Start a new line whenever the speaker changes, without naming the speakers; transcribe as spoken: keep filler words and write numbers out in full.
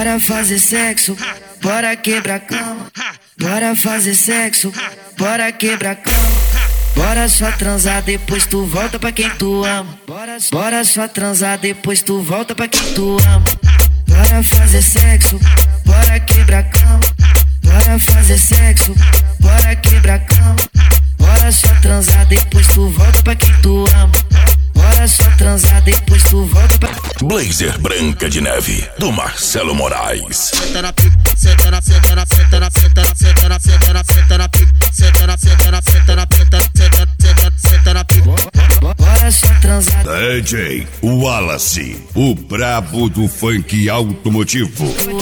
Bora fazer sexo, bora quebrar cama. Bora fazer sexo, bora quebrar cama. Bora só transar, depois tu volta pra quem tu ama. Bora, bora só transar, depois tu volta pra quem tu ama. Bora fazer sexo, bora quebrar cama. Bora fazer sexo, bora quebrar cama. Bora só transar, depois tu volta pra quem tu ama. Bora só transar, depois tu volta pra...
Blazer Branca de Neve, do Marcelo Moraes.
Senta na pica, senta na, senta na, senta na, senta na, senta na, senta na, senta na pica, senta na, senta na, senta na, senta, senta, senta, senta na pica.
Bora só transar.
D J Wallace, o brabo do funk automotivo.